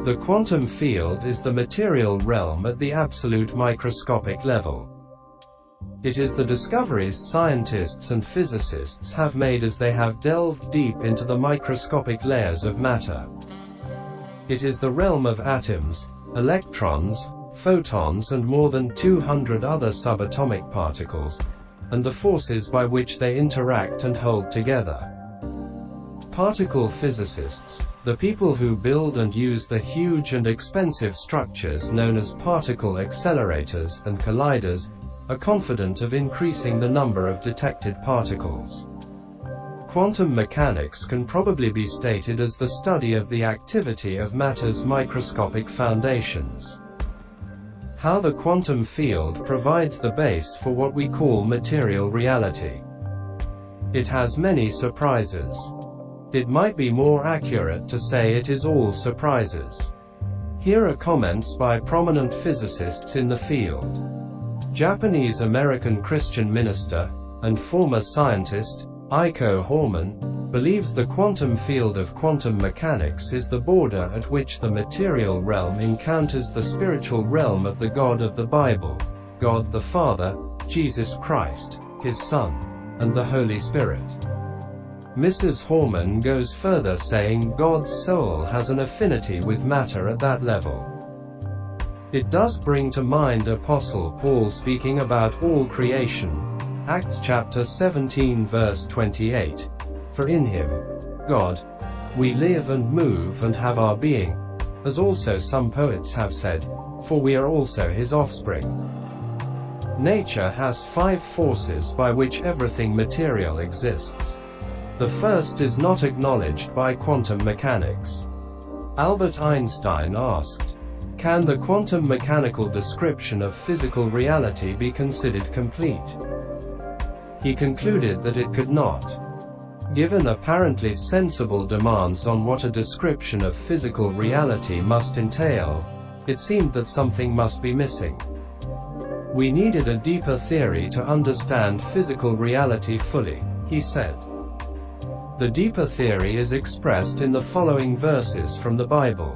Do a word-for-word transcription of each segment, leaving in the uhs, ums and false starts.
The quantum field is the material realm at the absolute microscopic level. It is the discoveries scientists and physicists have made as they have delved deep into the microscopic layers of matter. It is the realm of atoms, electrons, photons and more than two hundred other subatomic particles, and the forces by which they interact and hold together. Particle physicists, the people who build and use the huge and expensive structures known as particle accelerators and colliders, are confident of increasing the number of detected particles. Quantum mechanics can probably be stated as the study of the activity of matter's microscopic foundations. How the quantum field provides the base for what we call material reality. It has many surprises. It might be more accurate to say it is all surprises. Here are comments by prominent physicists in the field. Japanese-American Christian minister, and former scientist, Eiko Horman, believes the quantum field of quantum mechanics is the border at which the material realm encounters the spiritual realm of the God of the Bible, God the Father, Jesus Christ, His Son, and the Holy Spirit. Missus Horman goes further, saying God's soul has an affinity with matter at that level. It does bring to mind Apostle Paul speaking about all creation, Acts chapter seventeen verse twenty-eight, for in him, God, we live and move and have our being, as also some poets have said, for we are also his offspring. Nature has five forces by which everything material exists. The first is not acknowledged by quantum mechanics. Albert Einstein asked, can the quantum mechanical description of physical reality be considered complete? He concluded that it could not. Given apparently sensible demands on what a description of physical reality must entail, it seemed that something must be missing. We needed a deeper theory to understand physical reality fully, he said. The deeper theory is expressed in the following verses from the Bible.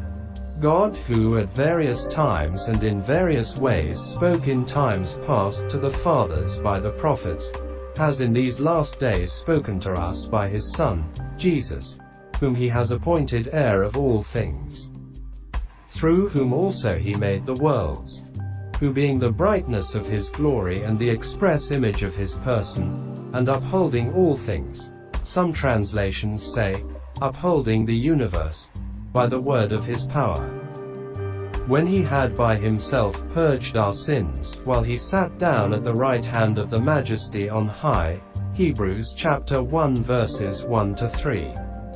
God, who at various times and in various ways spoke in times past to the fathers by the prophets, has in these last days spoken to us by his Son, Jesus, whom he has appointed heir of all things, through whom also he made the worlds, who being the brightness of his glory and the express image of his person, and upholding all things, some translations say, upholding the universe, by the word of his power. When he had by himself purged our sins, while he sat down at the right hand of the Majesty on high, Hebrews chapter one verses one to three.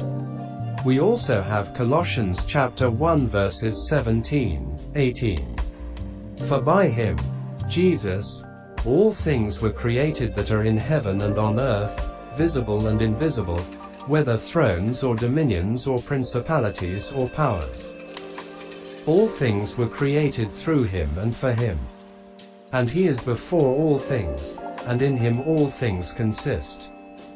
We also have Colossians chapter one verses seventeen, eighteen. For by him, Jesus, all things were created that are in heaven and on earth, visible and invisible, whether thrones or dominions or principalities or powers. All things were created through him and for him. And he is before all things, and in him all things consist.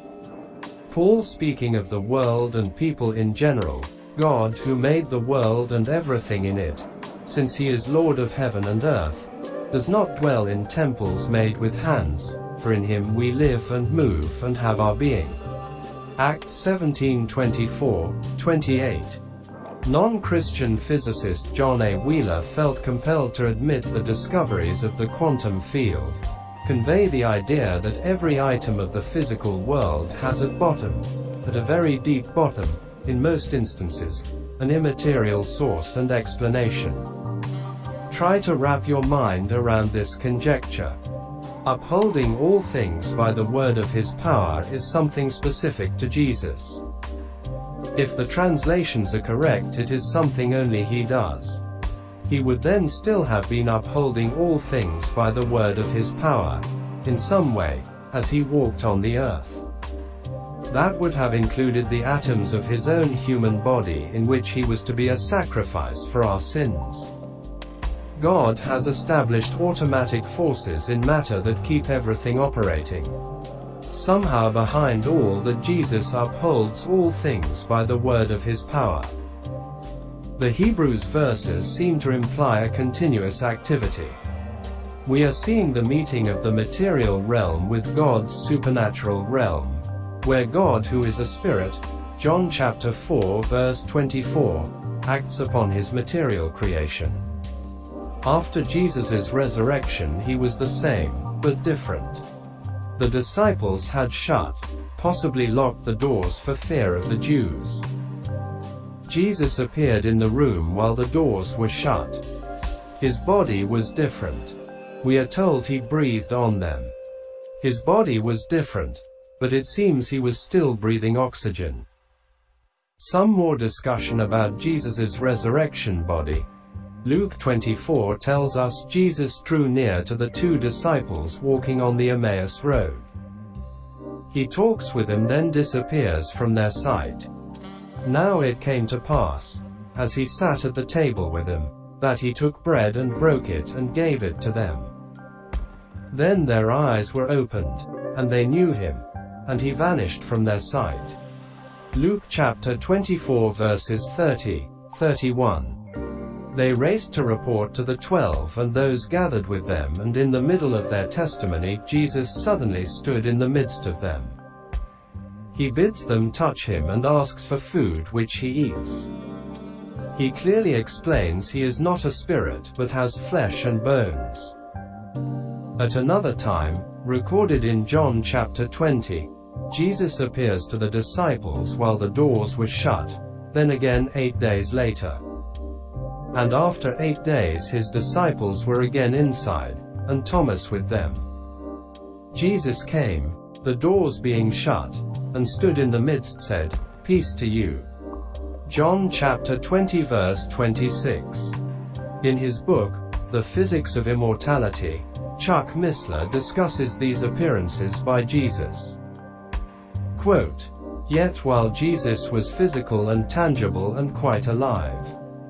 Paul, speaking of the world and people in general, God who made the world and everything in it, since he is Lord of heaven and earth, does not dwell in temples made with hands, for in him we live and move and have our being. Acts seventeen twenty-four, twenty-eight. Non-Christian physicist John A. Wheeler felt compelled to admit the discoveries of the quantum field convey the idea that every item of the physical world has at bottom, at a very deep bottom, in most instances, an immaterial source and explanation. Try to wrap your mind around this conjecture. Upholding all things by the word of his power is something specific to Jesus. If the translations are correct, it is something only he does. He would then still have been upholding all things by the word of his power, in some way, as he walked on the earth. That would have included the atoms of his own human body in which he was to be a sacrifice for our sins. God has established automatic forces in matter that keep everything operating. Somehow behind all that, Jesus upholds all things by the word of his power. The Hebrews verses seem to imply a continuous activity. We are seeing the meeting of the material realm with God's supernatural realm, where God, who is a spirit, John chapter four verse twenty-four, acts upon his material creation. After Jesus' resurrection he was the same, but different. The disciples had shut, possibly locked the doors for fear of the Jews. Jesus appeared in the room while the doors were shut. His body was different. We are told he breathed on them. His body was different, but it seems he was still breathing oxygen. Some more discussion about Jesus' resurrection body. Luke twenty-four tells us Jesus drew near to the two disciples walking on the Emmaus road. He talks with them, then disappears from their sight. Now it came to pass, as he sat at the table with them, that he took bread and broke it and gave it to them. Then their eyes were opened, and they knew him, and he vanished from their sight. Luke chapter twenty-four verses thirty, thirty-one. They raced to report to the twelve and those gathered with them, and in the middle of their testimony Jesus suddenly stood in the midst of them. He bids them touch him and asks for food, which he eats. He clearly explains he is not a spirit but has flesh and bones. At another time, recorded in John chapter twenty, Jesus appears to the disciples while the doors were shut, then again eight days later. And after eight days his disciples were again inside, and Thomas with them. Jesus came, the doors being shut, and stood in the midst, said, "Peace to you." John chapter twenty verse twenty-six. In his book, The Physics of Immortality, Chuck Missler discusses these appearances by Jesus. Quote, "Yet while Jesus was physical and tangible and quite alive,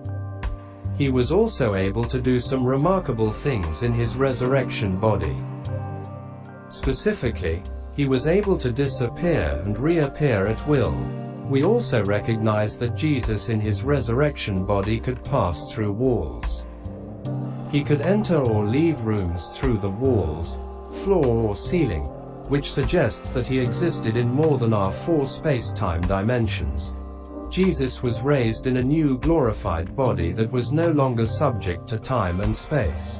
he was also able to do some remarkable things in his resurrection body. Specifically, he was able to disappear and reappear at will. We also recognize that Jesus in his resurrection body could pass through walls. He could enter or leave rooms through the walls, floor or ceiling, which suggests that he existed in more than our four space-time dimensions. Jesus was raised in a new glorified body that was no longer subject to time and space.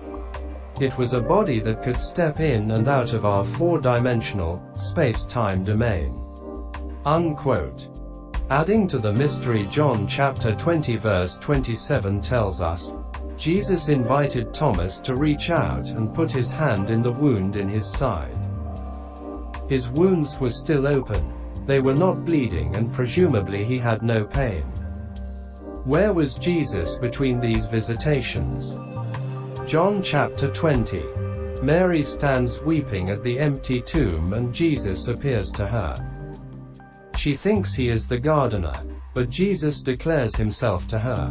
It was a body that could step in and out of our four-dimensional, space-time domain." Unquote. Adding to the mystery, John chapter twenty verse twenty-seven tells us, Jesus invited Thomas to reach out and put his hand in the wound in his side. His wounds were still open. They were not bleeding, and presumably he had no pain. Where was Jesus between these visitations? John chapter twenty. Mary stands weeping at the empty tomb and Jesus appears to her. She thinks he is the gardener, but Jesus declares himself to her.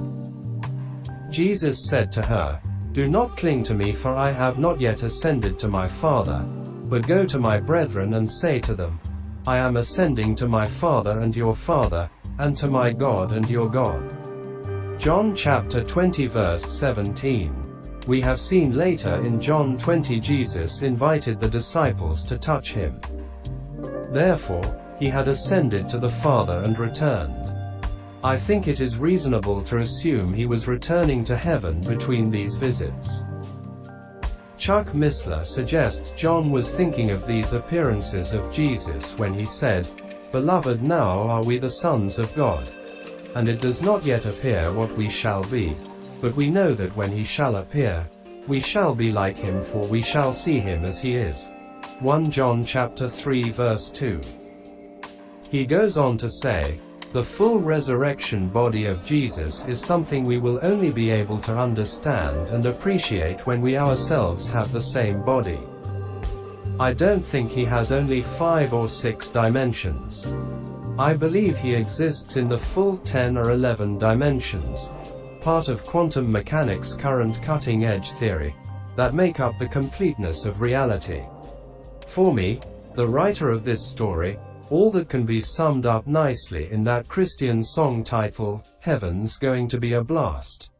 Jesus said to her, "Do not cling to me, for I have not yet ascended to my Father, but go to my brethren and say to them, I am ascending to my Father and your Father, and to my God and your God." John chapter twenty verse seventeen. We have seen later in John twenty Jesus invited the disciples to touch him. Therefore, he had ascended to the Father and returned. I think it is reasonable to assume he was returning to heaven between these visits. Chuck Missler suggests John was thinking of these appearances of Jesus when he said, "Beloved, now are we the sons of God. And it does not yet appear what we shall be. But we know that when he shall appear, we shall be like him, for we shall see him as he is." First John chapter three verse two. He goes on to say, the full resurrection body of Jesus is something we will only be able to understand and appreciate when we ourselves have the same body. I don't think he has only five or six dimensions. I believe he exists in the full ten or eleven dimensions, part of quantum mechanics' current cutting-edge theory, that make up the completeness of reality. For me, the writer of this story, all that can be summed up nicely in that Christian song title, Heaven's going to be a blast.